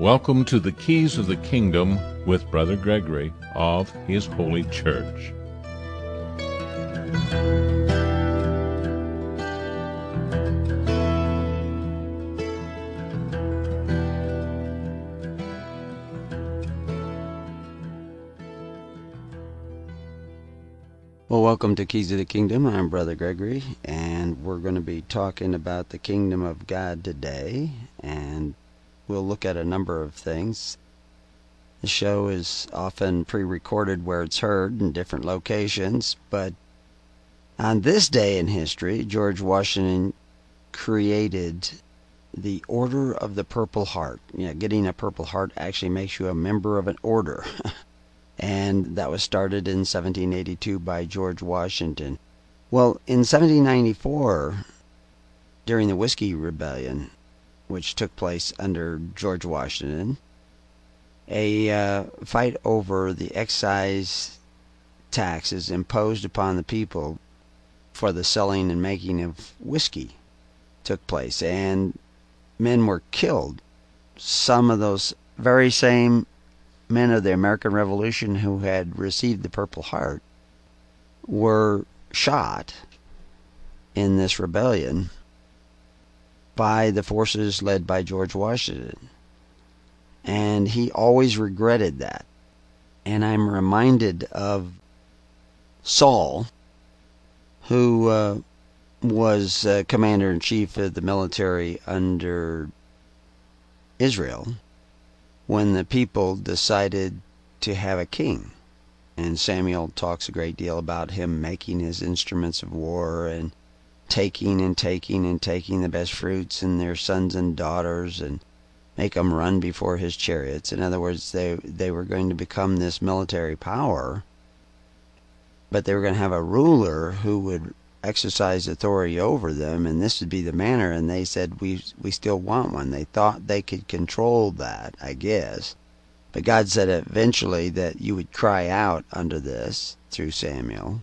Welcome to the Keys of the Kingdom with Brother Gregory of His Holy Church. Well, welcome to Keys of the Kingdom. I'm Brother Gregory, and we're going to be talking about the Kingdom of God today, and we'll look at a number of things. The show is often pre-recorded where it's heard in different locations, but on this day in history, George Washington created the Order of the Purple Heart. Getting a Purple Heart actually makes you a member of an order. And that was started in 1782 by George Washington. Well, in 1794, during the Whiskey Rebellion, which took place under George Washington, a fight over the excise taxes imposed upon the people for the selling and making of whiskey took place, and men were killed. Some of those very same men of the American Revolution who had received the Purple Heart were shot in this rebellion by the forces led by George Washington. And he always regretted that. And I'm reminded of Saul, who was commander-in-chief of the military under Israel, when the people decided to have a king. And Samuel talks a great deal about him making his instruments of war and taking the best fruits and their sons and daughters and make them run before his chariots. In other words, they were going to become this military power, but they were going to have a ruler who would exercise authority over them, and this would be the manner. And they said, we still want one. They thought they could control that, I guess. But God said eventually that you would cry out under this through Samuel,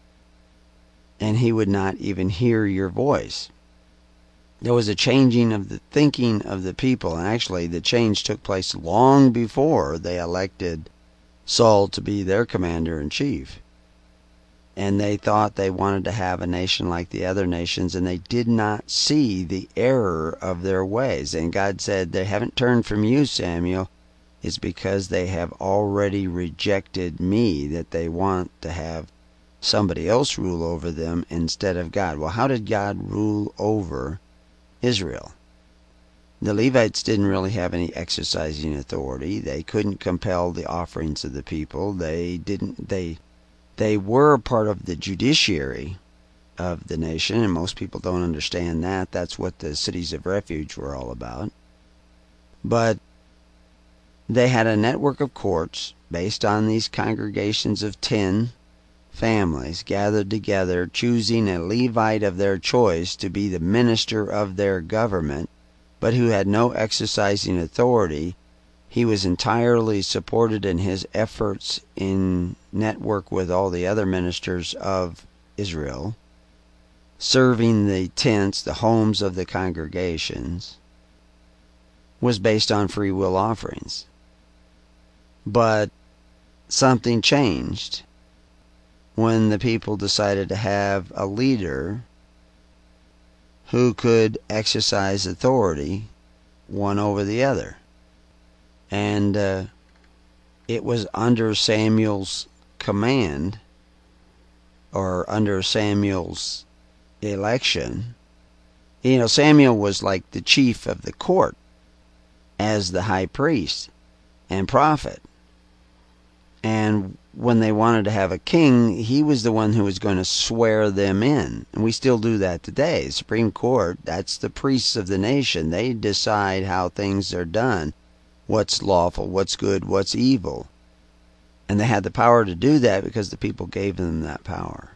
and he would not even hear your voice. There was a changing of the thinking of the people, and actually the change took place long before they elected Saul to be their commander-in-chief. And they thought they wanted to have a nation like the other nations, and they did not see the error of their ways. And God said, they haven't turned from you, Samuel. It's because they have already rejected me, that they want to have somebody else rule over them instead of God. Well, how did God rule over Israel? The Levites didn't really have any exercising authority. They couldn't compel the offerings of the people. They were part of the judiciary of the nation, and most people don't understand that. That's what the cities of refuge were all about. But they had a network of courts based on these congregations of 10 families gathered together, choosing a Levite of their choice to be the minister of their government, but who had no exercising authority. He was entirely supported in his efforts in network with all the other ministers of Israel, serving the tents, the homes of the congregations, was based on free will offerings. But something changed when the people decided to have a leader who could exercise authority one over the other. And it was under Samuel's command, or under Samuel's election. Samuel was like the chief of the court as the high priest and prophet. And when they wanted to have a king, he was the one who was going to swear them in. And we still do that today. Supreme Court, that's the priests of the nation. They decide how things are done, what's lawful, what's good, what's evil. And they had the power to do that because the people gave them that power.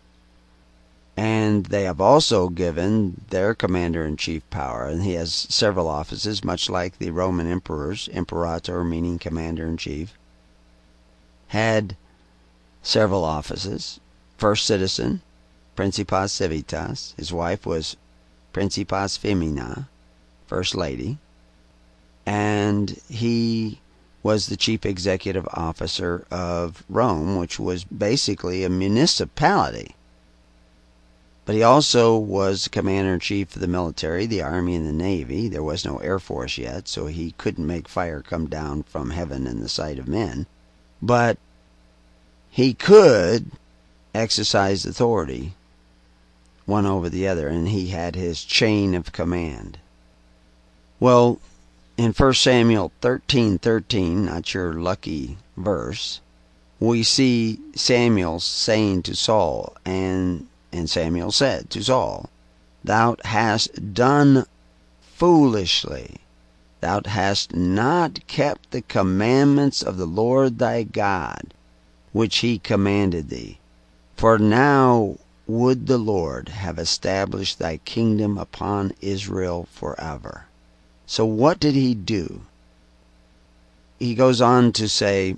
And they have also given their commander-in-chief power, and he has several offices, much like the Roman emperors. Imperator, meaning commander-in-chief, had several offices. First citizen, Principas Civitas. His wife was Principas Femina, First Lady. and he was the chief executive officer of Rome, which was basically a municipality. But he also was commander-in-chief of the military, the army, and the navy. There was no air force yet, so he couldn't make fire come down from heaven in the sight of men. But he could exercise authority one over the other, and he had his chain of command. Well, in 1 Samuel 13:13, not your lucky verse, we see Samuel saying to Saul, and Samuel said to Saul, "Thou hast done foolishly. Thou hast not kept the commandments of the Lord thy God, which he commanded thee. For now would the Lord have established thy kingdom upon Israel forever." So what did he do? He goes on to say,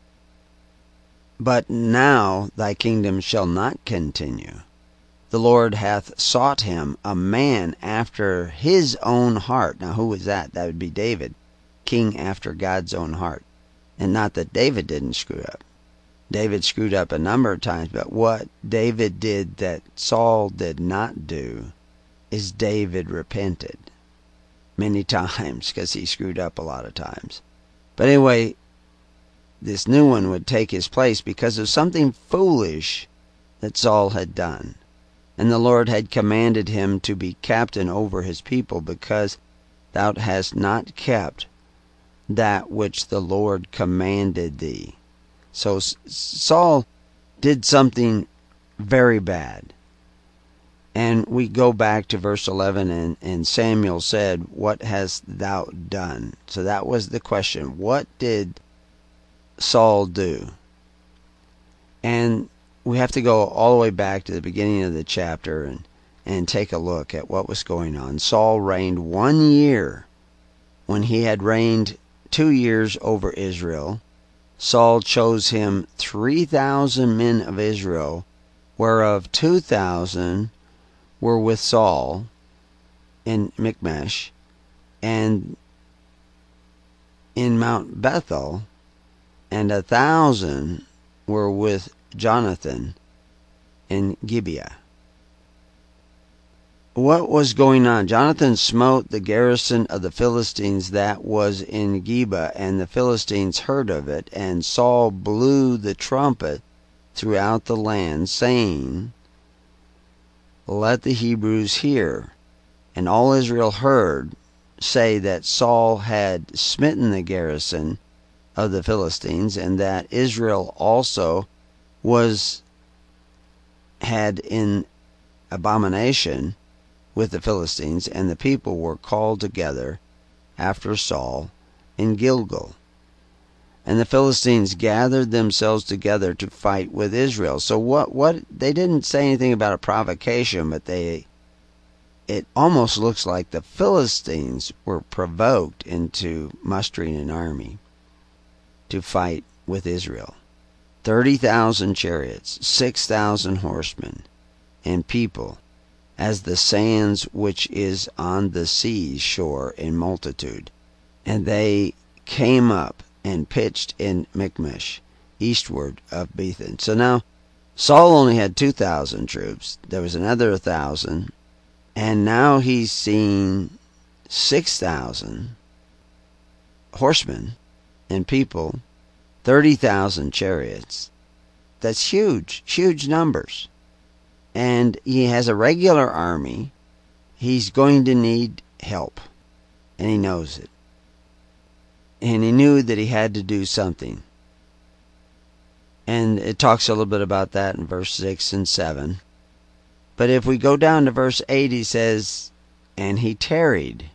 "But now thy kingdom shall not continue. The Lord hath sought him a man after his own heart." Now who was that? That would be David, king after God's own heart. And not that David didn't screw up. David screwed up a number of times, but what David did that Saul did not do is David repented many times, because he screwed up a lot of times. But anyway, this new one would take his place because of something foolish that Saul had done. And the Lord had commanded him to be captain over his people, because thou hast not kept that which the Lord commanded thee. So Saul did something very bad. And we go back to verse 11, and Samuel said, "What hast thou done?" So that was the question. What did Saul do? And we have to go all the way back to the beginning of the chapter and take a look at what was going on. Saul reigned 1 year. When he had reigned 2 years over Israel, Saul chose him 3,000 men of Israel, whereof 2,000 were with Saul in Michmash, and in Mount Bethel, and 1,000 were with Jonathan in Gibeah. What was going on? Jonathan smote the garrison of the Philistines that was in Gibeah, and the Philistines heard of it, and Saul blew the trumpet throughout the land, saying, "Let the Hebrews hear." And all Israel heard say that Saul had smitten the garrison of the Philistines, and that Israel also had in abomination with the Philistines, and the people were called together after Saul in Gilgal. And the Philistines gathered themselves together to fight with Israel. So what they didn't say anything about a provocation, but it almost looks like the Philistines were provoked into mustering an army to fight with Israel. 30,000 chariots, 6,000 horsemen, and people, as the sands which is on the sea shore in multitude. And they came up and pitched in Michmash, eastward of Bethan. So now, Saul only had 2,000 troops. There was another 1,000. And now he's seen 6,000 horsemen and people, 30,000 chariots. That's huge, huge numbers. And he has a regular army. He's going to need help. And he knows it. And he knew that he had to do something. And it talks a little bit about that in verse 6 and 7. But if we go down to verse 8, he says, "And he tarried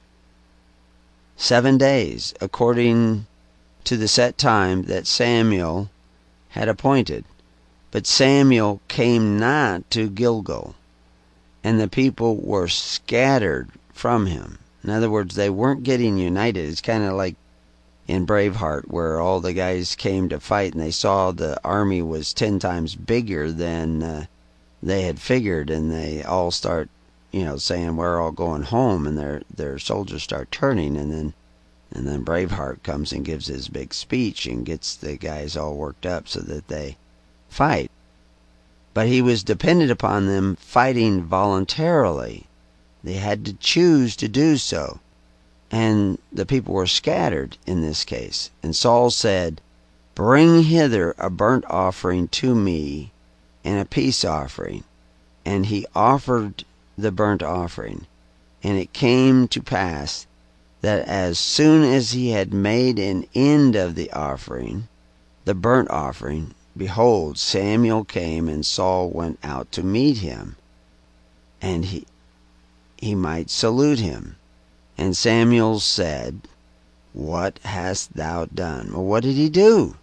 7 days, according to the set time that Samuel had appointed. But Samuel came not to Gilgal, and the people were scattered from him." In other words, they weren't getting united. It's kind of like in Braveheart, where all the guys came to fight, and they saw the army was 10 times bigger than they had figured, and they all start, saying, "We're all going home," and their soldiers start turning, and then And then Braveheart comes and gives his big speech and gets the guys all worked up so that they fight. But he was dependent upon them fighting voluntarily. They had to choose to do so. And the people were scattered in this case. And Saul said, "Bring hither a burnt offering to me and a peace offering." And he offered the burnt offering. And it came to pass that as soon as he had made an end of the offering, the burnt offering, behold, Samuel came, and Saul went out to meet him, and he might salute him. And Samuel said, "What hast thou done?" Well, what did he do?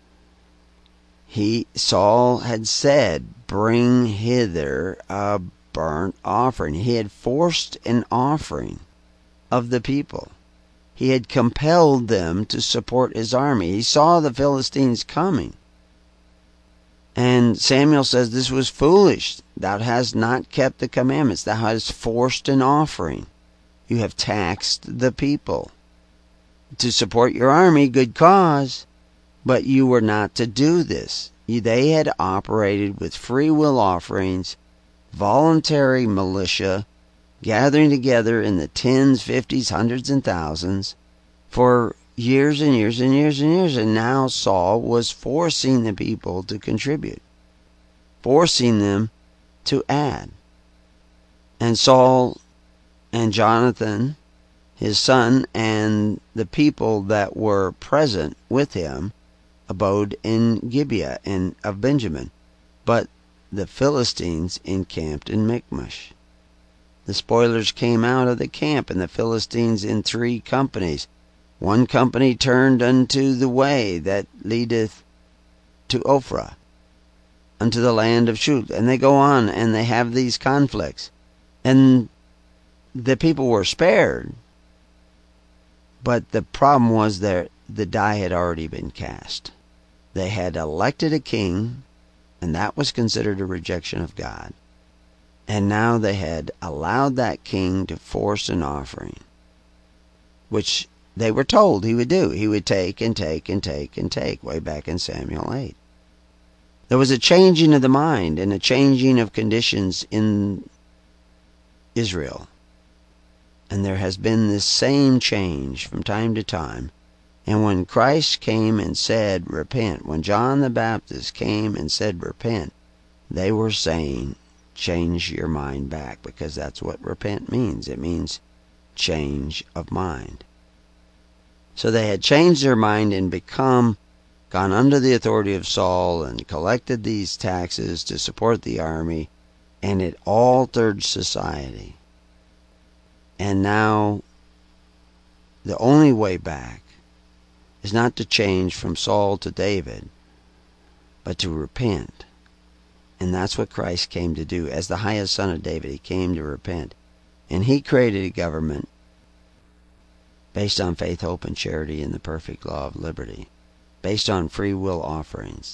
Saul had said, "Bring hither a burnt offering." He had forced an offering of the people. He had compelled them to support his army. He saw the Philistines coming. And Samuel says, "This was foolish. Thou hast not kept the commandments. Thou hast forced an offering. You have taxed the people to support your army, good cause, but you were not to do this." They had operated with free will offerings, voluntary militia, gathering together in the tens, fifties, hundreds, and thousands for years and years and years and years. And now Saul was forcing the people to contribute, forcing them to add. And Saul and Jonathan, his son, and the people that were present with him abode in Gibeah of Benjamin. But the Philistines encamped in Michmash. The spoilers came out of the camp, and the Philistines in 3 companies. One company turned unto the way that leadeth to Ophrah, unto the land of Shul. And they go on, and they have these conflicts. And the people were spared, but the problem was that the die had already been cast. They had elected a king, and that was considered a rejection of God. And now they had allowed that king to force an offering, which they were told he would do. He would take and take and take and take, way back in Samuel 8. There was a changing of the mind and a changing of conditions in Israel. And there has been this same change from time to time. And when Christ came and said, "Repent," when John the Baptist came and said, "Repent," they were saying, change your mind back, because that's what repent means. It means change of mind. So they had changed their mind and gone under the authority of Saul and collected these taxes to support the army, and it altered society. And now the only way back is not to change from Saul to David, but to repent. And that's what Christ came to do. As the highest son of David, he came to repent. And he created a government based on faith, hope, and charity in the perfect law of liberty, based on free will offerings,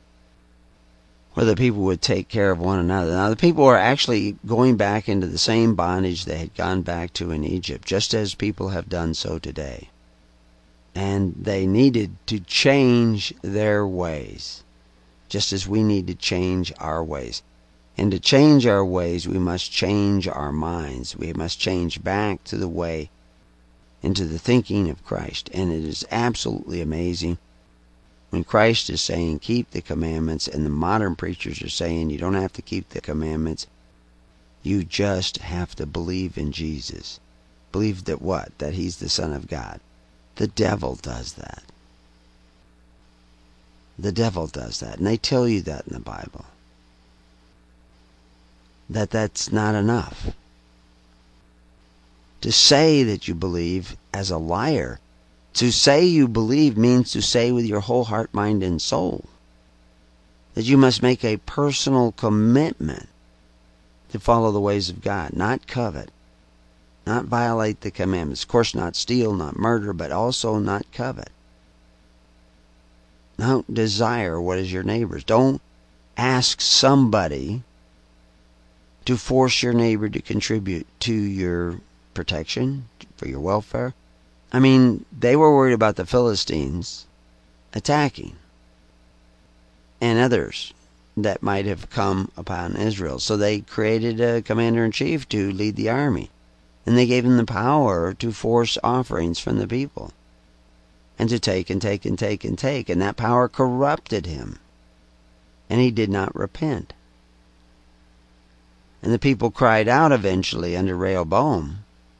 where the people would take care of one another. Now, the people were actually going back into the same bondage they had gone back to in Egypt, just as people have done so today. And they needed to change their ways, just as we need to change our ways. And to change our ways, we must change our minds. We must change back to the way, into the thinking of Christ. And it is absolutely amazing when Christ is saying, keep the commandments, and the modern preachers are saying, you don't have to keep the commandments. You just have to believe in Jesus. Believe that what? That he's the Son of God. The devil does that. The devil does that. And they tell you that in the Bible. That's not enough. To say that you believe as a liar. To say you believe means to say with your whole heart, mind, and soul. That you must make a personal commitment to follow the ways of God. Not covet. Not violate the commandments. Of course, not steal, not murder, but also not covet. Don't desire what is your neighbor's. Don't ask somebody to force your neighbor to contribute to your protection, for your welfare. I mean, they were worried about the Philistines attacking and others that might have come upon Israel. So they created a commander-in-chief to lead the army. And they gave him the power to force offerings from the people. And to take and take and take and take. And that power corrupted him. And he did not repent. And the people cried out eventually under Rehoboam.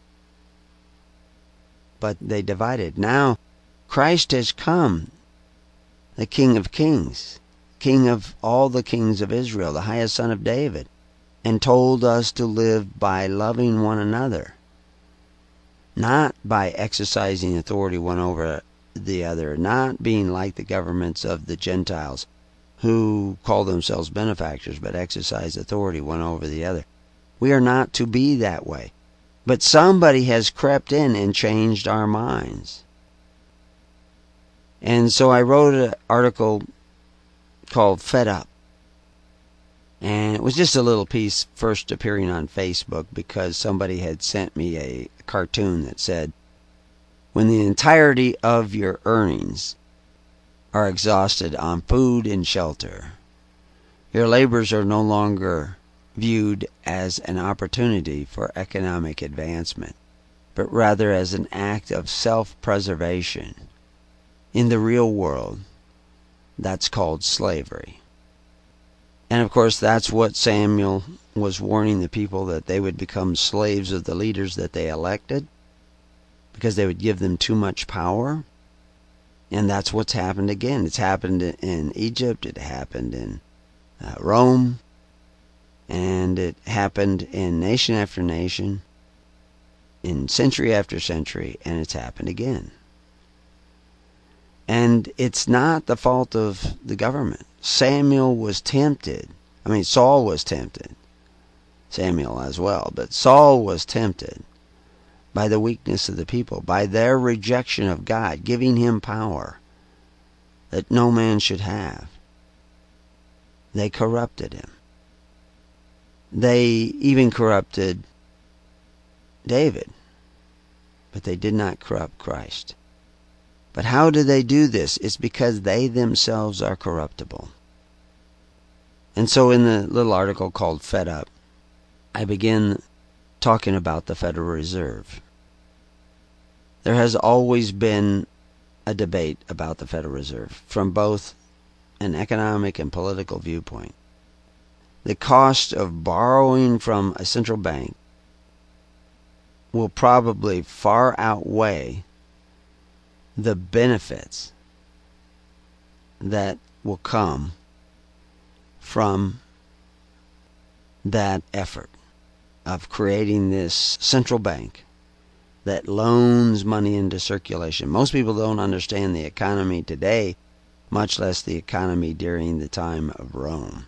But they divided. Now Christ has come, the King of Kings, King of all the kings of Israel, the highest son of David, and told us to live by loving one another, not by exercising authority one over the other, not being like the governments of the Gentiles who call themselves benefactors but exercise authority one over the other. We are not to be that way. But somebody has crept in and changed our minds. And so I wrote an article called Fed Up. And it was just a little piece first appearing on Facebook because somebody had sent me a cartoon that said, when the entirety of your earnings are exhausted on food and shelter, your labors are no longer viewed as an opportunity for economic advancement, but rather as an act of self-preservation. In the real world, that's called slavery. And of course, that's what Samuel was warning the people, that they would become slaves of the leaders that they elected because they would give them too much power. And that's what's happened again. It's happened in Egypt, it happened in Rome, and it happened in nation after nation, in century after century, and it's happened again. And it's not the fault of the government. Saul was tempted. Samuel as well, but Saul was tempted by the weakness of the people, by their rejection of God, giving him power that no man should have. They corrupted him. They even corrupted David, but they did not corrupt Christ. But how do they do this? It's because they themselves are corruptible. And so in the little article called Fed Up, I begin talking about the Federal Reserve. There has always been a debate about the Federal Reserve from both an economic and political viewpoint. The cost of borrowing from a central bank will probably far outweigh the benefits that will come from that effort of creating this central bank that loans money into circulation. Most people don't understand the economy today, much less the economy during the time of Rome.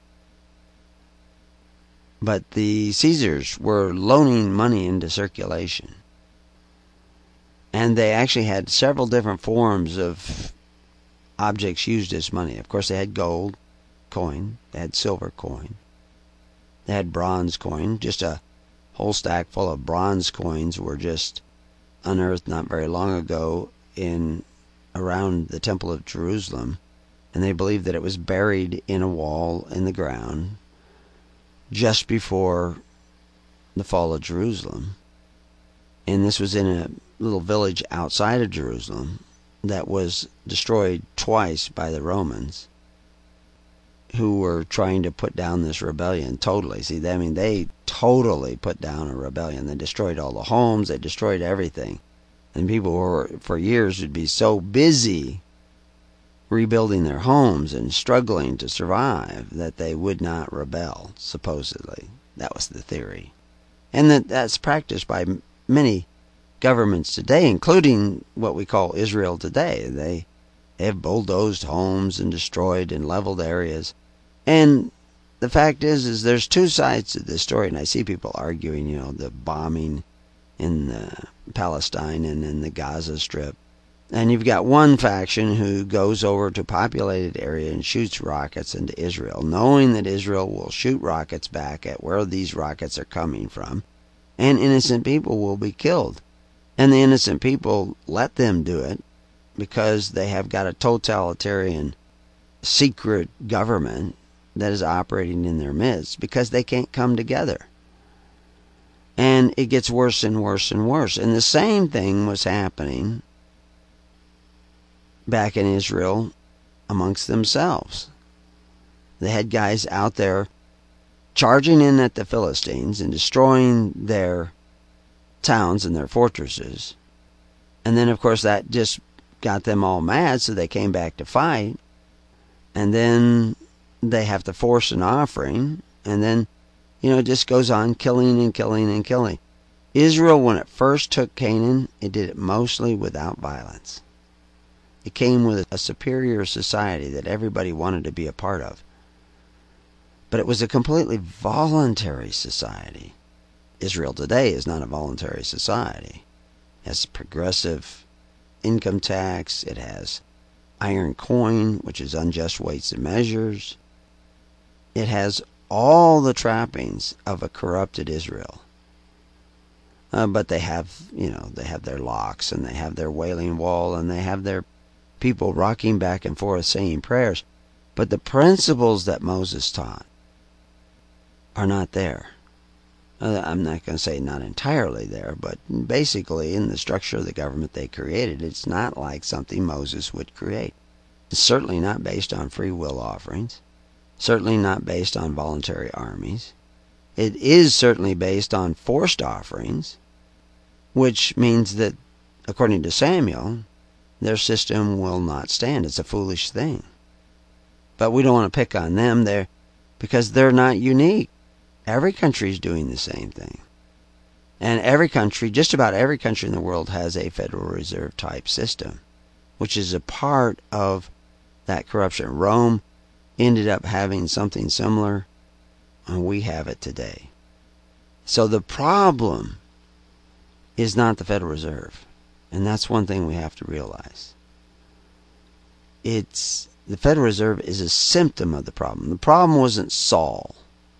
But the Caesars were loaning money into circulation. And they actually had several different forms of objects used as money. Of course, they had gold coin, they had silver coin, they had bronze coin. Just a whole stack full of bronze coins were just unearthed not very long ago around the Temple of Jerusalem. And they believe that it was buried in a wall in the ground just before the fall of Jerusalem. And this was in a little village outside of Jerusalem that was destroyed twice by the Romans, who were trying to put down this rebellion totally. They totally put down a rebellion. They destroyed all the homes, they destroyed everything. And people were, for years, would be so busy rebuilding their homes and struggling to survive that they would not rebel, supposedly. That was the theory. And that's practiced by many governments today, including what we call Israel today. They have bulldozed homes and destroyed and leveled areas. And the fact is there's two sides to this story, and I see people arguing, the bombing in Palestine and in the Gaza Strip. And you've got one faction who goes over to populated area and shoots rockets into Israel, knowing that Israel will shoot rockets back at where these rockets are coming from, and innocent people will be killed. And the innocent people let them do it because they have got a totalitarian secret government that is operating in their midst because they can't come together. And it gets worse and worse and worse. And the same thing was happening back in Israel amongst themselves. They had guys out there charging in at the Philistines and destroying their towns and their fortresses. And then, of course, that just got them all mad, so they came back to fight. And then they have to force an offering. And then, it just goes on killing and killing and killing. Israel, when it first took Canaan, it did it mostly without violence. It came with a superior society that everybody wanted to be a part of. But it was a completely voluntary society. Israel today is not a voluntary society. It has progressive income tax. It has iron coin, which is unjust weights and measures. It has all the trappings of a corrupted Israel. But they have, they have their locks, and they have their wailing wall, and they have their people rocking back and forth saying prayers. But the principles that Moses taught are not there. I'm not going to say not entirely there, but basically in the structure of the government they created, it's not like something Moses would create. It's certainly not based on free will offerings. Certainly not based on voluntary armies. It is certainly based on forced offerings, which means that, according to Samuel, their system will not stand. It's a foolish thing. But we don't want to pick on them there because they're not unique. Every country is doing the same thing. And every country, just about every country in the world, has a Federal Reserve type system, which is a part of that corruption. Rome ended up having something similar, and we have it today. So the problem is not the Federal Reserve. And that's one thing we have to realize. The Federal Reserve is a symptom of the problem. The problem wasn't Saul.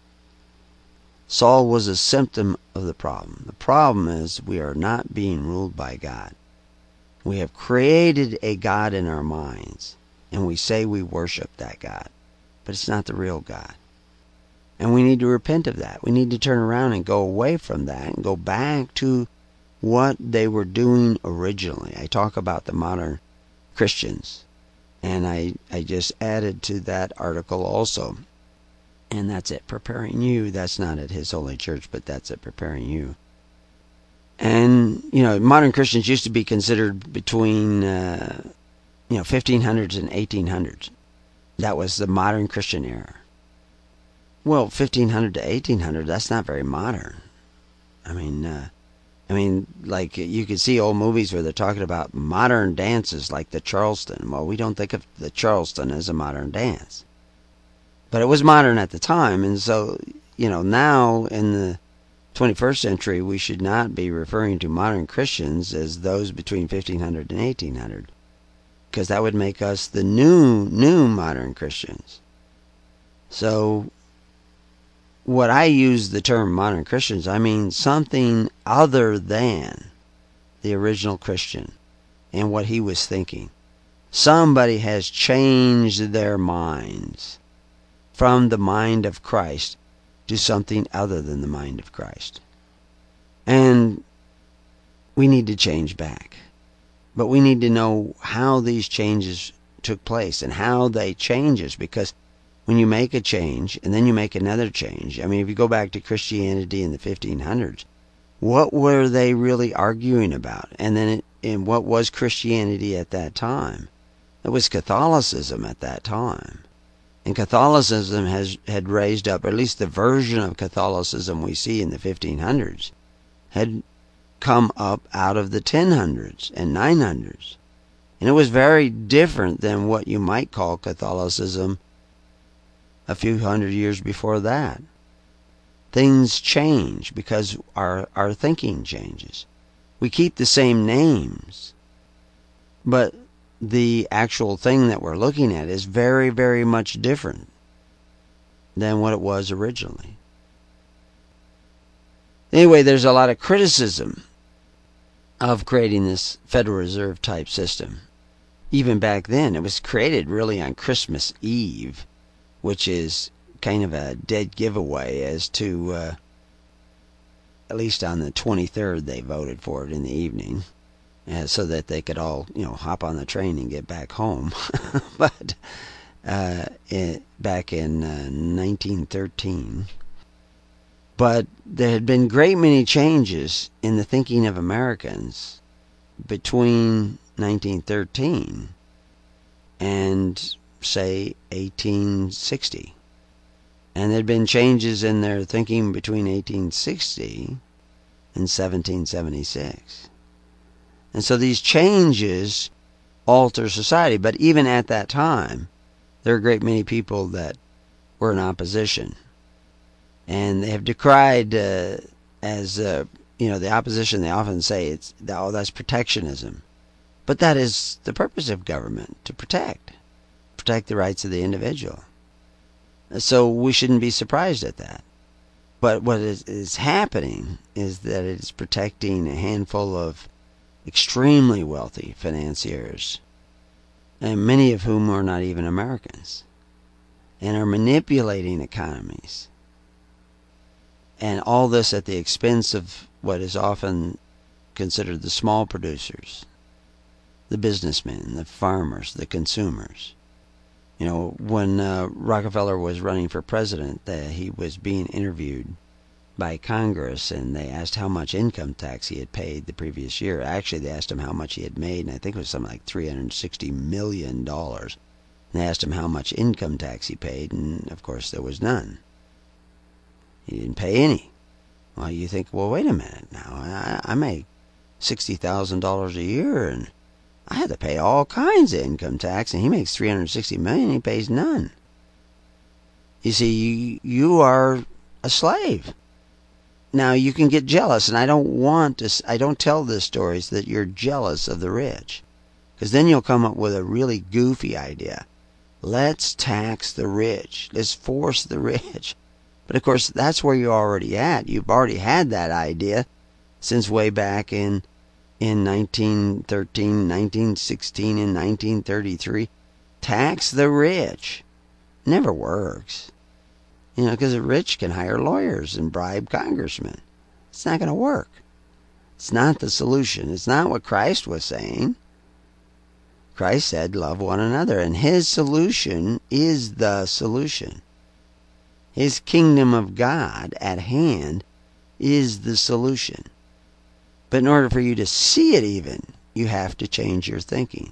Saul was a symptom of the problem. The problem is we are not being ruled by God. We have created a God in our minds, and we say we worship that God. But it's not the real God. And we need to repent of that. We need to turn around and go away from that and go back to what they were doing originally. I talk about the modern Christians. And I just added to that article also. And that's at Preparing You. That's not at His Holy Church, but that's at Preparing You. And, modern Christians used to be considered between, 1500s and 1800s. That was the modern Christian era. Well, 1500 to 1800, that's not very modern. I mean, like you could see old movies where they're talking about modern dances like the Charleston. Well, we don't think of the Charleston as a modern dance. But it was modern at the time, and so, now in the 21st century, we should not be referring to modern Christians as those between 1500 and 1800. Because that would make us the new modern Christians. So, what I use the term modern Christians, I mean something other than the original Christian and what he was thinking. Somebody has changed their minds from the mind of Christ to something other than the mind of Christ. And we need to change back. But we need to know how these changes took place and how they change us, because when you make a change and then you make another change, if you go back to Christianity in the 1500s, what were they really arguing about? And then and what was Christianity at that time? It was Catholicism at that time. And Catholicism had raised up, or at least the version of Catholicism we see in the 1500s, had come up out of the 1000s and 900s. And it was very different than what you might call Catholicism a few hundred years before that. Things change because our thinking changes. We keep the same names, but the actual thing that we're looking at is very, very much different than what it was originally. Anyway, there's a lot of criticism of creating this Federal Reserve type system. Even back then, it was created really on Christmas Eve, which is kind of a dead giveaway as to, at least on the 23rd, they voted for it in the evening, so that they could all, hop on the train and get back home. But back in 1913. But there had been a great many changes in the thinking of Americans between 1913 and, say, 1860. And there had been changes in their thinking between 1860 and 1776. And so these changes alter society. But even at that time, there are a great many people that were in opposition. And they have decried, the opposition, they often say, that's protectionism. But that is the purpose of government, to protect the rights of the individual. So we shouldn't be surprised at that. But what is happening is that it is protecting a handful of extremely wealthy financiers, and many of whom are not even Americans, and are manipulating economies. And all this at the expense of what is often considered the small producers, the businessmen, the farmers, the consumers. When Rockefeller was running for president, he was being interviewed by Congress, and they asked how much income tax he had paid the previous year. Actually, they asked him how much he had made, and I think it was something like $360 million. And they asked him how much income tax he paid, and of course there was none. He didn't pay any. Well, you think, well, wait a minute now. I make $60,000 a year, and I have to pay all kinds of income tax, and he makes $360 million, and he pays none. You see, you are a slave. Now, you can get jealous, and I don't tell this story so that you're jealous of the rich, because then you'll come up with a really goofy idea. Let's tax the rich. Let's force the rich. But of course, that's where you're already at. You've already had that idea since way back in 1913, 1916, and 1933. Tax the rich. Never works. Because the rich can hire lawyers and bribe congressmen. It's not going to work. It's not the solution. It's not what Christ was saying. Christ said, love one another. And his solution is the solution. His kingdom of God at hand is the solution. But in order for you to see it even, you have to change your thinking.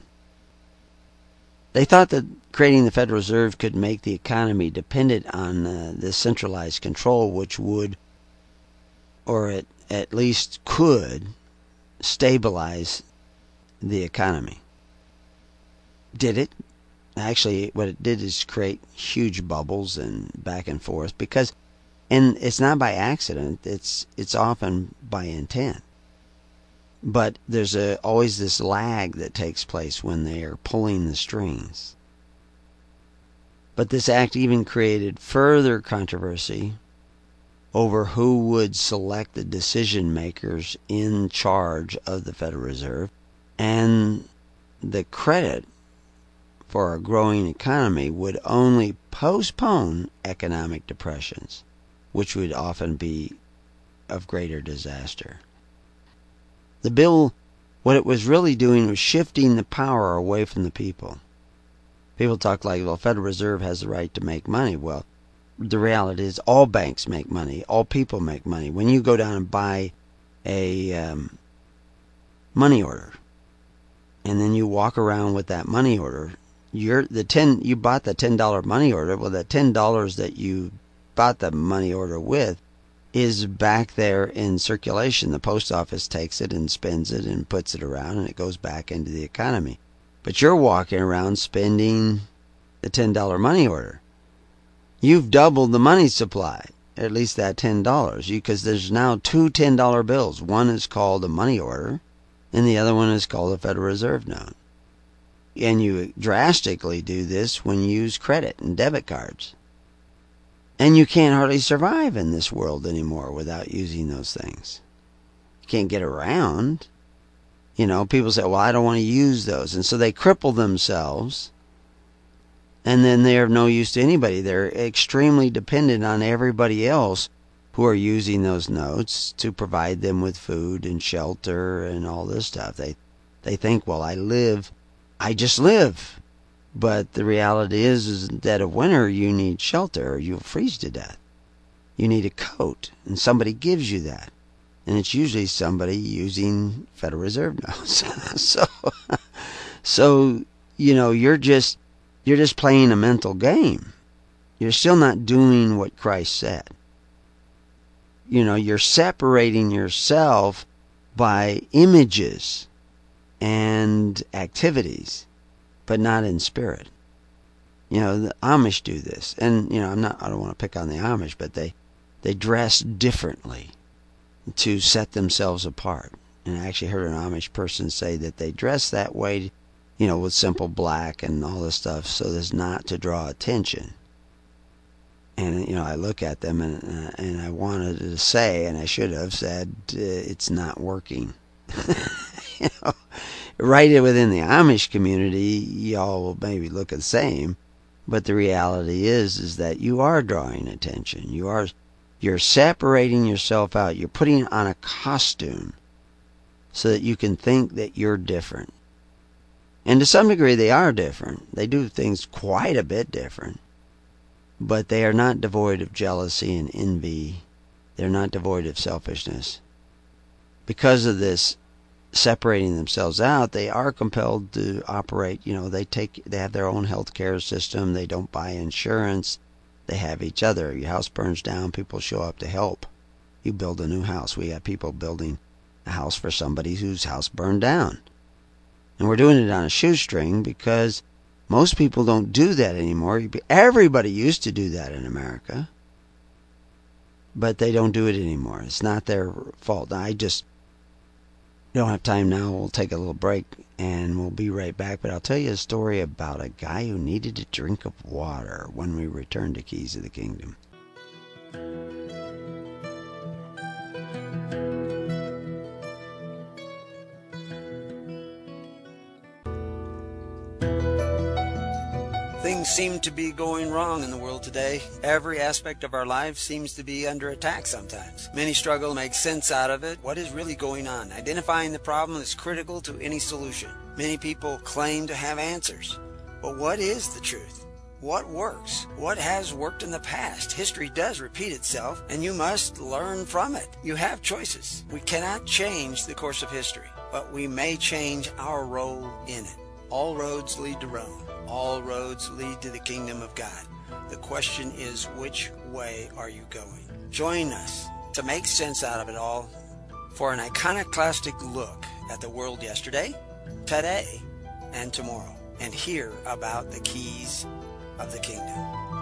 They thought that creating the Federal Reserve could make the economy dependent on this centralized control, which would, or at least could, stabilize the economy. Did it? Actually, what it did is create huge bubbles and back and forth, and it's not by accident, it's often by intent. But there's always this lag that takes place when they are pulling the strings. But this act even created further controversy over who would select the decision makers in charge of the Federal Reserve, and the credit for a growing economy would only postpone economic depressions, which would often be of greater disaster. The bill, what it was really doing was shifting the power away from the people. People talk like, well, Federal Reserve has the right to make money. Well, the reality is all banks make money. All people make money. When you go down and buy a money order, and then you walk around with that money order, you bought the $10 money order. Well, that $10 that you bought the money order with is back there in circulation. The post office takes it and spends it and puts it around, and it goes back into the economy. But you're walking around spending the $10 money order. You've doubled the money supply, at least that $10, because there's now two $10 bills. One is called a money order, and the other one is called a Federal Reserve note. And you drastically do this when you use credit and debit cards. And you can't hardly survive in this world anymore without using those things. You can't get around. People say, well, I don't want to use those. And so they cripple themselves, and then they're of no use to anybody. They're extremely dependent on everybody else who are using those notes to provide them with food and shelter and all this stuff. They think, well, I just live. But the reality is that of winter, you need shelter or you'll freeze to death. You need a coat, and somebody gives you that. And it's usually somebody using Federal Reserve notes. So you're just playing a mental game. You're still not doing what Christ said. You're separating yourself by images and activities, but not in spirit. The Amish do this, and I don't want to pick on the Amish, but they dress differently to set themselves apart. And I actually heard an Amish person say that they dress that way, with simple black and all this stuff, so as not to draw attention. And I look at them and I wanted to say, and I should have said, it's not working. Right within the Amish community, y'all will maybe look the same, but the reality is that you are drawing attention. You're separating yourself out. You're putting on a costume so that you can think that you're different. And to some degree, they are different. They do things quite a bit different. But they are not devoid of jealousy and envy. They're not devoid of selfishness. Because of this separating themselves out, they are compelled to operate. They have their own health care system. They don't buy insurance. They have each other. Your house burns down, people show up to help. You build a new house. We got people building a house for somebody whose house burned down. And we're doing it on a shoestring because most people don't do that anymore. Everybody used to do that in America. But they don't do it anymore. It's not their fault. I just don't have time now. We'll take a little break and we'll be right back. But I'll tell you a story about a guy who needed a drink of water when we return to Keys of the Kingdom. Things seem to be going wrong in the world today. Every aspect of our lives seems to be under attack sometimes. Many struggle to make sense out of it. What is really going on? Identifying the problem is critical to any solution. Many people claim to have answers. But what is the truth? What works? What has worked in the past? History does repeat itself, and you must learn from it. You have choices. We cannot change the course of history, but we may change our role in it. All roads lead to Rome. All roads lead to the kingdom of God. The question is, which way are you going? Join us to make sense out of it all for an iconoclastic look at the world yesterday, today, and tomorrow, and hear about the keys of the kingdom.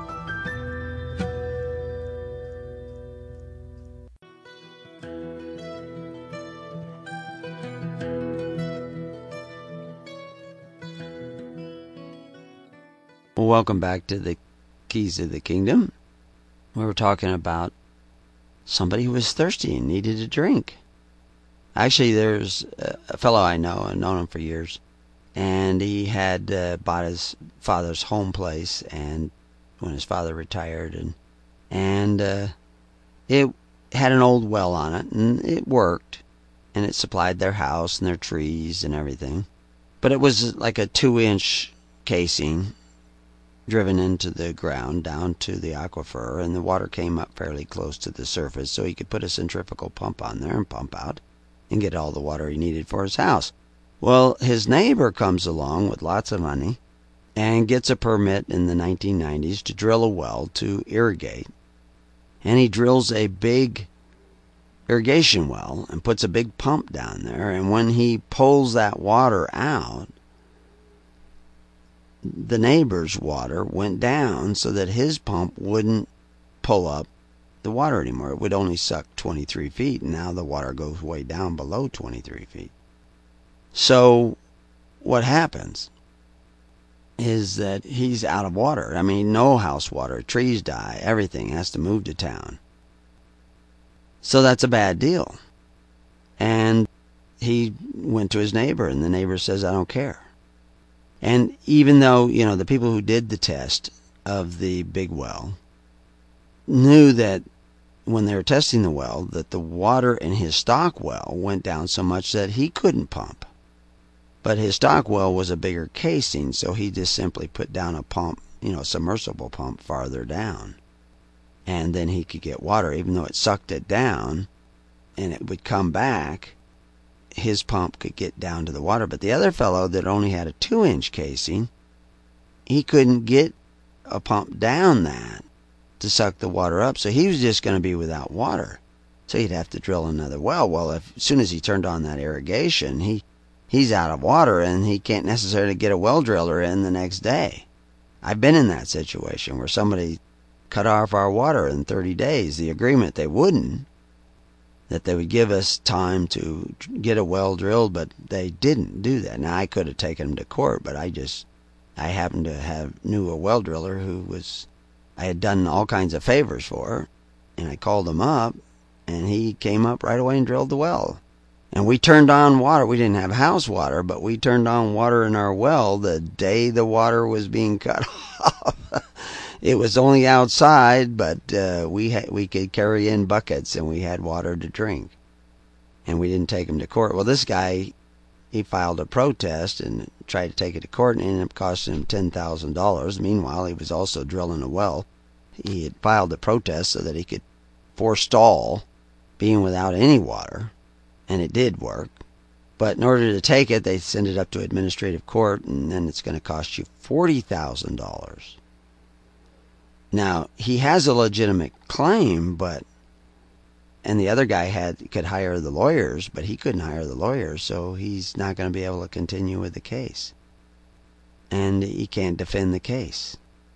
Well, welcome back to the Keys of the Kingdom. We were talking about somebody who was thirsty and needed a drink. Actually, there's a fellow I know, I've known him for years, and he had bought his father's home place, and when his father retired, and it had an old well on it, and it worked, and it supplied their house and their trees and everything. But it was like a 2-inch casing driven into the ground down to the aquifer, and the water came up fairly close to the surface, so he could put a centrifugal pump on there and pump out and get all the water he needed for his house. Well, his neighbor comes along with lots of money and gets a permit in the 1990s to drill a well to irrigate, and he drills a big irrigation well and puts a big pump down there, and when he pulls that water out, the neighbor's water went down so that his pump wouldn't pull up the water anymore. It would only suck 23 feet, and now the water goes way down below 23 feet. So what happens is that he's out of water. I mean, no house water. Trees die. Everything has to move to town. So that's a bad deal. And he went to his neighbor, and the neighbor says, I don't care. And even though, the people who did the test of the big well knew that when they were testing the well, that the water in his stock well went down so much that he couldn't pump. But his stock well was a bigger casing, so he just simply put down a pump, a submersible pump farther down. And then he could get water, even though it sucked it down and it would come back. His pump could get down to the water. But the other fellow that only had a 2-inch casing, he couldn't get a pump down that to suck the water up, so he was just going to be without water. So he'd have to drill another well. Well, as soon as he turned on that irrigation, he's out of water, and he can't necessarily get a well driller in the next day. I've been in that situation where somebody cut off our water in 30 days. The agreement, they wouldn't, that they would give us time to get a well drilled, but they didn't do that. Now, I could have taken them to court, but I happened to knew a well driller I had done all kinds of favors for, and I called him up, and he came up right away and drilled the well. And we turned on water. We didn't have house water, but we turned on water in our well the day the water was being cut off. It was only outside, but we could carry in buckets, and we had water to drink. And we didn't take him to court. Well, this guy, he filed a protest and tried to take it to court, and it ended up costing him $10,000. Meanwhile, he was also drilling a well. He had filed a protest so that he could forestall being without any water, and it did work. But in order to take it, they send it up to administrative court, and then it's going to cost you $40,000. Now, he has a legitimate claim, and the other guy could hire the lawyers, but he couldn't hire the lawyers, so he's not going to be able to continue with the case. And he can't defend the case.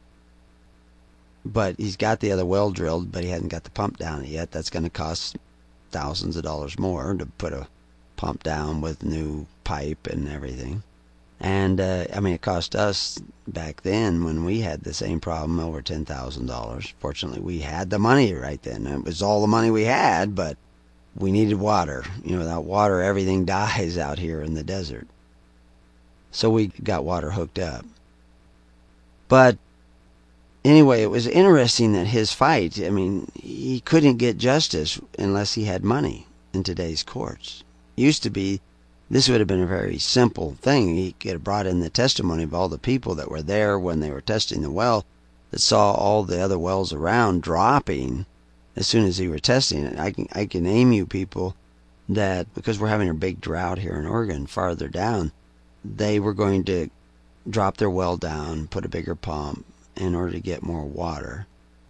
But he's got the other well drilled, but he hasn't got the pump down it yet. That's going to cost thousands of dollars more to put a pump down with new pipe and everything. And, it cost us back then when we had the same problem over $10,000. Fortunately, we had the money right then. It was all the money we had, but we needed water. Without water, everything dies out here in the desert. So we got water hooked up. But anyway, it was interesting that his fight, he couldn't get justice unless he had money in today's courts. It used to be, this would have been a very simple thing. He could have brought in the testimony of all the people that were there when they were testing the well, that saw all the other wells around dropping as soon as they were testing it. I can name you people that, because we're having a big drought here in Oregon, farther down, they were going to drop their well down, put a bigger pump in order to get more water.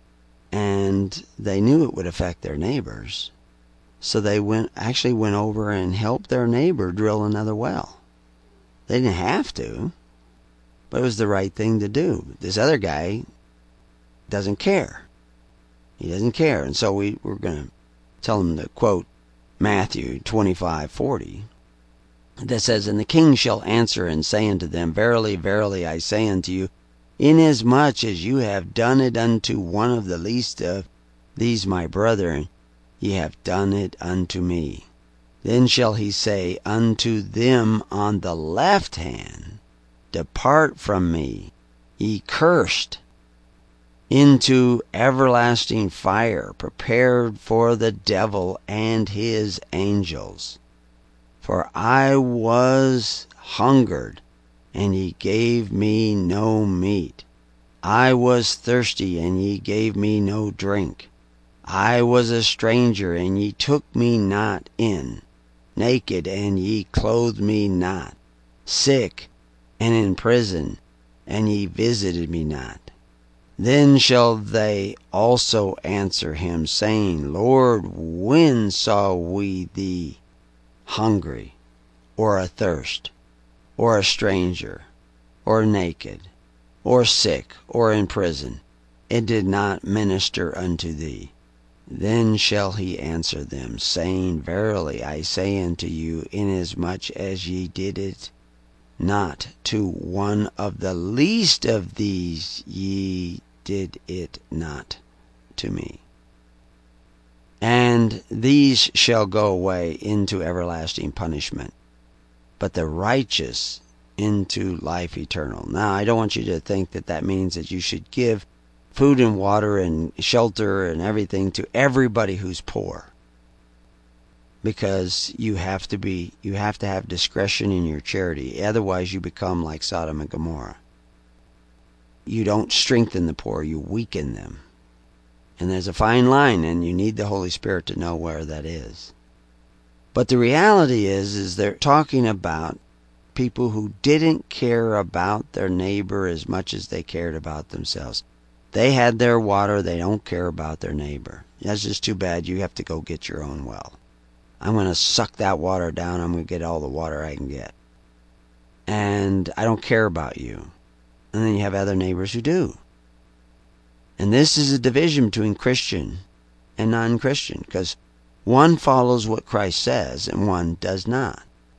And they knew it would affect their neighbors. So they went over and helped their neighbor drill another well. They didn't have to, but it was the right thing to do. This other guy doesn't care. He doesn't care. And so we're going to tell him to quote Matthew 25:40. That says, And the king shall answer and say unto them, Verily, verily, I say unto you, inasmuch as you have done it unto one of the least of these my brethren, ye have done it unto me. Then shall he say unto them on the left hand, Depart from me, ye cursed, into everlasting fire, prepared for the devil and his angels. For I was hungered, and ye gave me no meat. I was thirsty, and ye gave me no drink. I was a stranger, and ye took me not in. Naked, and ye clothed me not. Sick, and in prison, and ye visited me not. Then shall they also answer him, saying, Lord, when saw we thee hungry, or athirst, or a stranger, or naked, or sick, or in prison, and did not minister unto thee? Then shall he answer them, saying, Verily I say unto you, inasmuch as ye did it not to one of the least of these, ye did it not to me. And these shall go away into everlasting punishment, but the righteous into life eternal. Now, I don't want you to think that that means that you should give food and water and shelter and everything to everybody who's poor, because you have to have discretion in your charity. Otherwise, you become like Sodom and Gomorrah. You don't strengthen the poor, you weaken them. And there's a fine line, and you need the Holy Spirit to know where that is. But the reality is they're talking about people who didn't care about their neighbor as much as they cared about themselves. They had their water, they don't care about their neighbor. That's just too bad. You have to go get your own well. I'm going to suck that water down. I'm going to get all the water I can get. And I don't care about you. And then you have other neighbors who do. And this is a division between Christian and non-Christian, because one follows what Christ says and one does not.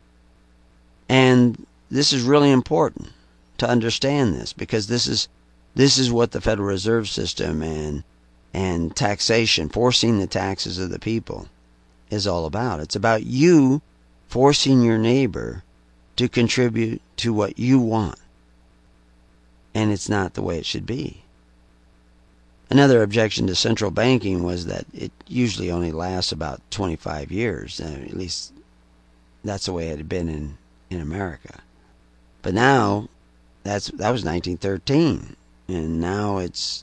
And this is really important to understand this, because this is what the Federal Reserve System and taxation, forcing the taxes of the people, is all about. It's about you forcing your neighbor to contribute to what you want. And it's not the way it should be. Another objection to central banking was that it usually only lasts about 25 years. At least that's the way it had been in America. But now, that was 1913. And now it's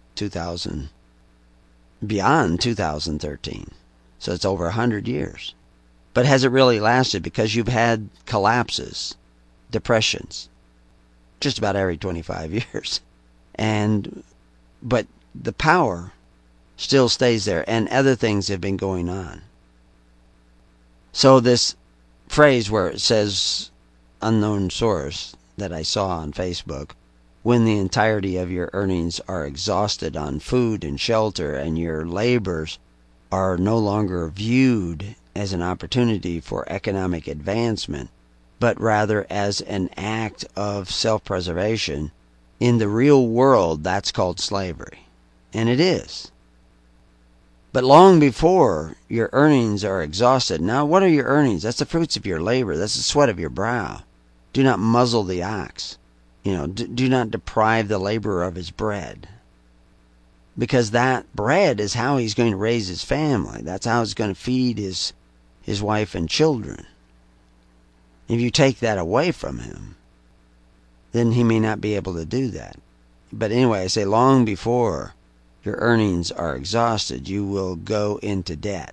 beyond 2013. So it's over 100 years. But has it really lasted? Because you've had collapses, depressions, just about every 25 years. But the power still stays there, and other things have been going on. So this phrase where it says unknown source that I saw on Facebook, when the entirety of your earnings are exhausted on food and shelter, and your labors are no longer viewed as an opportunity for economic advancement, but rather as an act of self-preservation, in the real world, that's called slavery. And it is. But long before your earnings are exhausted. Now, what are your earnings? That's the fruits of your labor. That's the sweat of your brow. Do not muzzle the ox. Do not deprive the laborer of his bread. Because that bread is how he's going to raise his family. That's how he's going to feed his wife and children. If you take that away from him, then he may not be able to do that. But anyway, I say long before your earnings are exhausted, you will go into debt.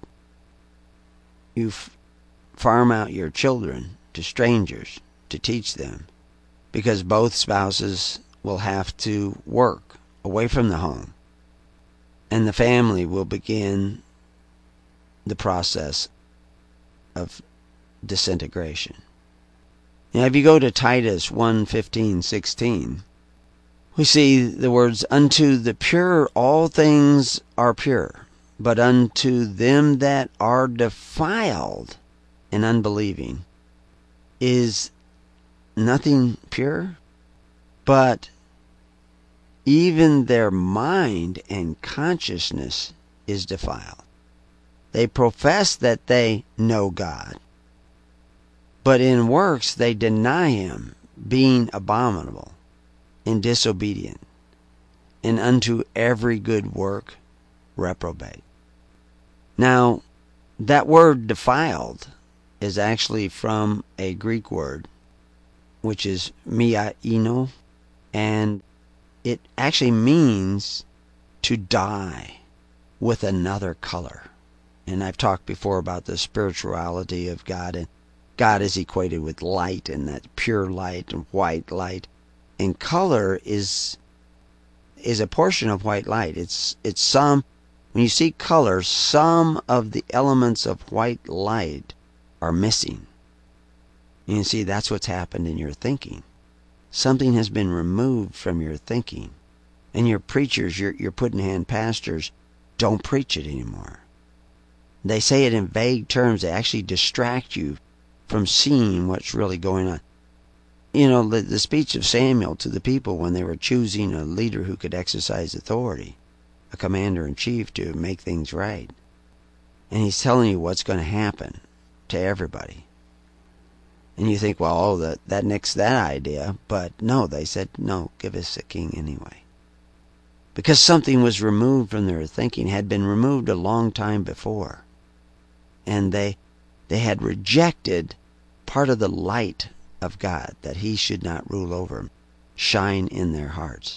You farm out your children to strangers to teach them, because both spouses will have to work away from the home, and the family will begin the process of disintegration. Now, if you go to Titus 1:15-16, we see the words, unto the pure all things are pure, but unto them that are defiled and unbelieving is nothing pure, but even their mind and consciousness is defiled. They profess that they know God, but in works they deny him, being abominable and disobedient, and unto every good work reprobate. Now, that word defiled is actually from a Greek word, which is miaino, and it actually means to dye with another color. And I've talked before about the spirituality of God, and God is equated with light, and that pure light and white light. And color is a portion of white light. It's some, when you see color, some of the elements of white light are missing. And you see, that's what's happened in your thinking. Something has been removed from your thinking. And your preachers, your put-in-hand pastors, don't preach it anymore. They say it in vague terms. They actually distract you from seeing what's really going on. The speech of Samuel to the people when they were choosing a leader who could exercise authority, a commander-in-chief to make things right. And he's telling you what's going to happen to everybody. And you think, well, oh, that nixed that idea. But no, they said, no, give us a king anyway. Because something was removed from their thinking, had been removed a long time before. And they had rejected part of the light of God, that he should not rule over them, shine in their hearts.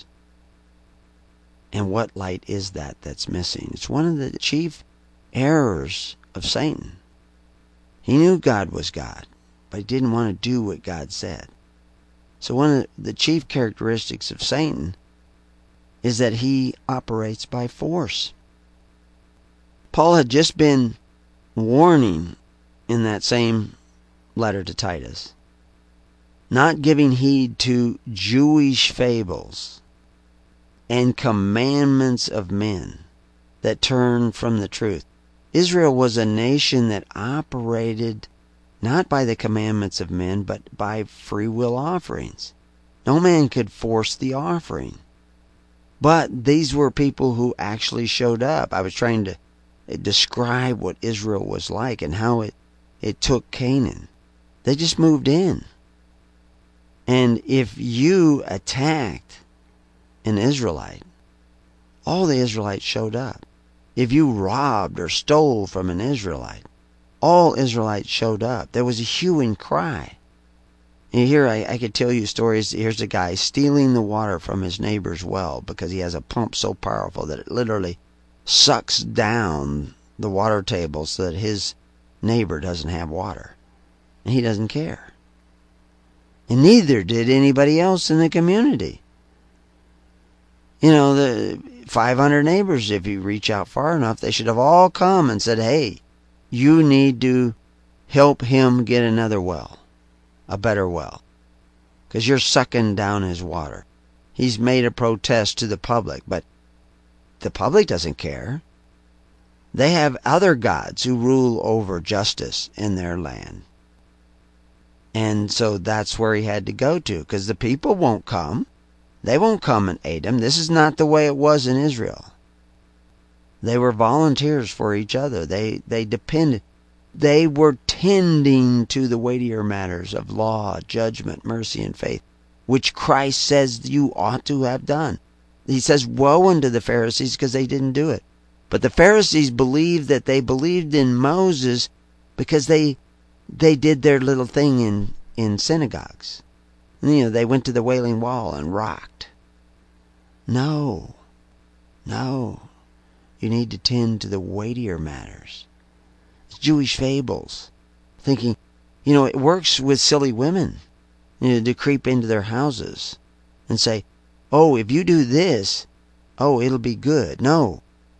And what light is that that's missing? It's one of the chief errors of Satan. He knew God was God, but he didn't want to do what God said. So one of the chief characteristics of Satan is that he operates by force. Paul had just been warning in that same letter to Titus, not giving heed to Jewish fables and commandments of men that turn from the truth. Israel was a nation that operated not by the commandments of men, but by free will offerings. No man could force the offering. But these were people who actually showed up. I was trying to describe what Israel was like and how it took Canaan. They just moved in. And if you attacked an Israelite, all the Israelites showed up. If you robbed or stole from an Israelite, all Israelites showed up. There was a hue and cry. And here I could tell you stories. Here's a guy stealing the water from his neighbor's well because he has a pump so powerful that it literally sucks down the water table so that his neighbor doesn't have water. And he doesn't care. And neither did anybody else in the community. You know, the 500 neighbors, if you reach out far enough, they should have all come and said, hey, you need to help him get another well, a better well, because you're sucking down his water. He's made a protest to the public, but the public doesn't care. They have other gods who rule over justice in their land. And so that's where he had to go to, because the people won't come. They won't come and aid him. This is not the way it was in Israel. They were volunteers for each other. They depended. They were tending to the weightier matters of law, judgment, mercy, and faith, which Christ says you ought to have done. He says, woe unto the Pharisees because they didn't do it. But the Pharisees believed that they believed in Moses because they did their little thing in synagogues. You know, they went to the Wailing Wall and rocked. No. You need to tend to the weightier matters. It's Jewish fables. Thinking, you know, it works with silly women. You know, to creep into their houses and say, oh, if you do this, oh, it'll be good. No.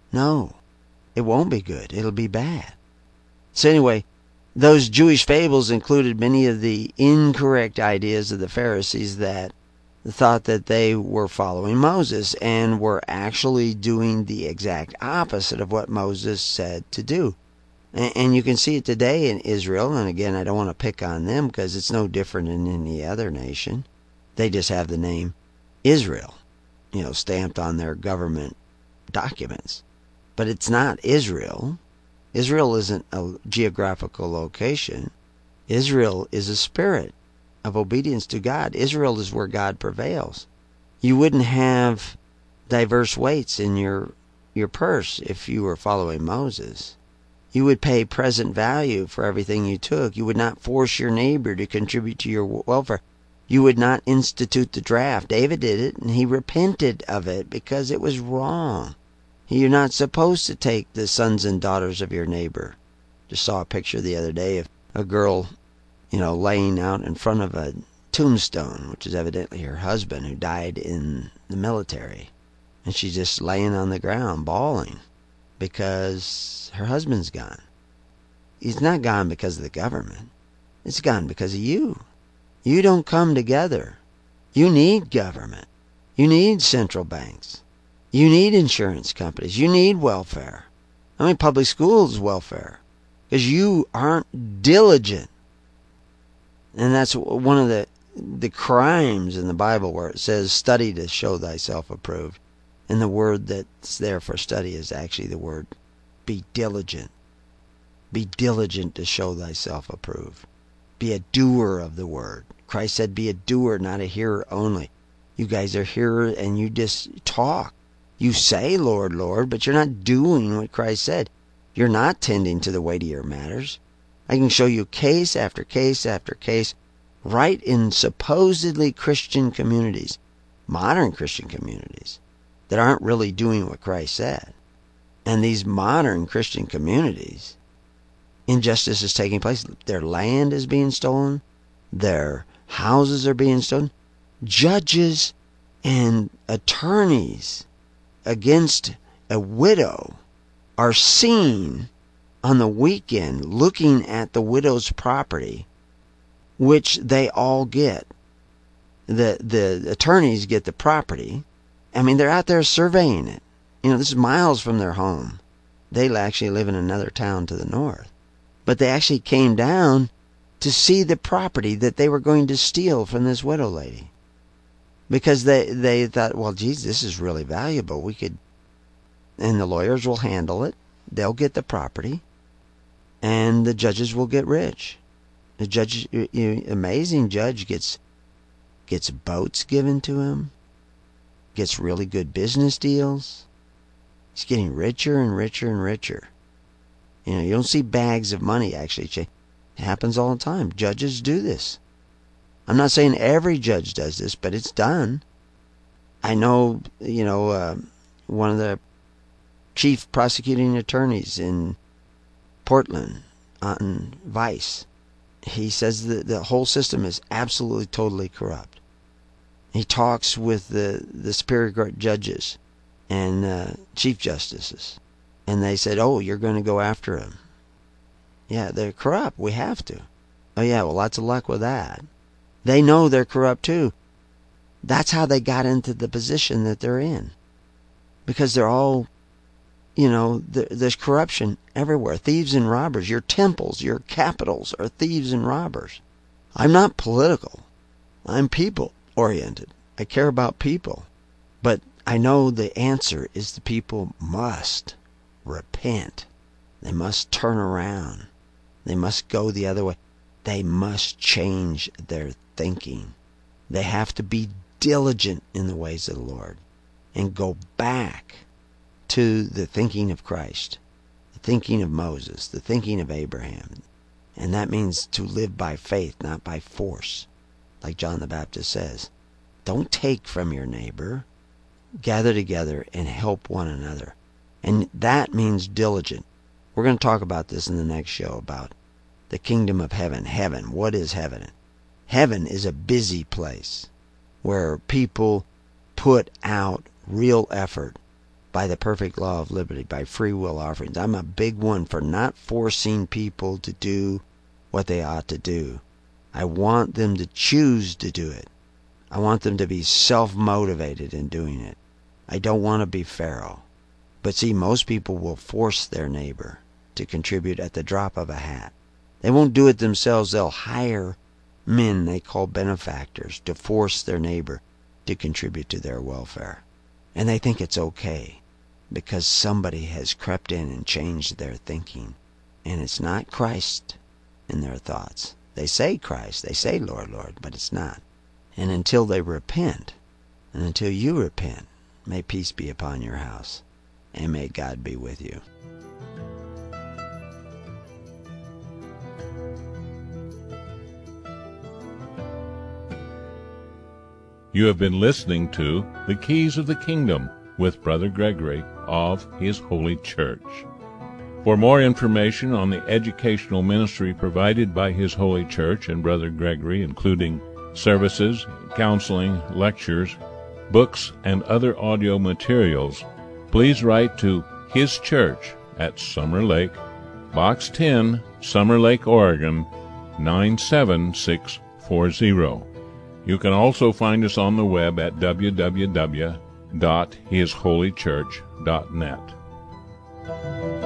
It won't be good. It'll be bad. So anyway, those Jewish fables included many of the incorrect ideas of the Pharisees that thought that they were following Moses and were actually doing the exact opposite of what Moses said to do. And you can see it today in Israel. And again, I don't want to pick on them because it's no different in any other nation. They just have the name Israel, you know, stamped on their government documents. But it's not Israel. Israel isn't a geographical location. Israel is a spirit of obedience to God. Israel is where God prevails. You wouldn't have diverse weights in your purse if you were following Moses. You would pay present value for everything you took. You would not force your neighbor to contribute to your welfare. You would not institute the draft. David did it, and he repented of it because it was wrong. You're not supposed to take the sons and daughters of your neighbor. Just saw a picture the other day of a girl, you know, laying out in front of a tombstone, which is evidently her husband who died in the military. And she's just laying on the ground bawling because her husband's gone. He's not gone because of the government. It's gone because of you. You don't come together. You need government. You need central banks. You need insurance companies. You need welfare. I mean, public schools welfare. Because you aren't diligent. And that's one of the crimes in the Bible where it says, study to show thyself approved. And the word that's there for study is actually the word be diligent. Be diligent to show thyself approved. Be a doer of the word. Christ said, be a doer, not a hearer only. You guys are hearers and you just talk. You say, Lord, Lord, but you're not doing what Christ said. You're not tending to the weightier matters. I can show you case after case after case, right in supposedly Christian communities, modern Christian communities, that aren't really doing what Christ said. And these modern Christian communities, injustice is taking place. Their land is being stolen. Their houses are being stolen. Judges and attorneys against a widow are seen on the weekend looking at the widow's property, which they all get. The attorneys get the property. I mean, they're out there surveying it. This is miles from their home. They actually live in another town to the north. But they actually came down to see the property that they were going to steal from this widow lady. Because they thought, well, geez, this is really valuable. And the lawyers will handle it. They'll get the property. And the judges will get rich. The judge, amazing judge, gets boats given to him. Gets really good business deals. He's getting richer and richer and richer. You don't see bags of money actually change. It happens all the time. Judges do this. I'm not saying every judge does this, but it's done. I know, one of the chief prosecuting attorneys in Portland on Vice, he says that the whole system is absolutely, totally corrupt. He talks with the Superior Court judges and chief justices, and they said, oh, you're going to go after him. Yeah, they're corrupt. We have to. Oh, yeah, well, lots of luck with that. They know they're corrupt, too. That's how they got into the position that they're in. Because they're all, there's corruption everywhere. Thieves and robbers. Your temples, your capitals are thieves and robbers. I'm not political. I'm people-oriented. I care about people. But I know the answer is the people must repent. They must turn around. They must go the other way. They must change their thinking. They have to be diligent in the ways of the Lord and go back to the thinking of Christ, the thinking of Moses, the thinking of Abraham. And that means to live by faith, not by force, like John the Baptist says. Don't take from your neighbor. Gather together and help one another. And that means diligent. We're going to talk about this in the next show, about the kingdom of heaven. Heaven, what is heaven? Heaven is a busy place where people put out real effort by the perfect law of liberty, by free will offerings. I'm a big one for not forcing people to do what they ought to do. I want them to choose to do it. I want them to be self-motivated in doing it. I don't want to be Pharaoh. But see, most people will force their neighbor to contribute at the drop of a hat. They won't do it themselves. They'll hire men they call benefactors to force their neighbor to contribute to their welfare. And they think it's okay because somebody has crept in and changed their thinking. And it's not Christ in their thoughts. They say Christ, they say Lord, Lord, but it's not. And until they repent, and until you repent, may peace be upon your house, and may God be with you. You have been listening to The Keys of the Kingdom with Brother Gregory of His Holy Church. For more information on the educational ministry provided by His Holy Church and Brother Gregory, including services, counseling, lectures, books, and other audio materials, please write to His Church at Summer Lake, Box 10, Summer Lake, Oregon, 97640. You can also find us on the web at www.hisholychurch.net.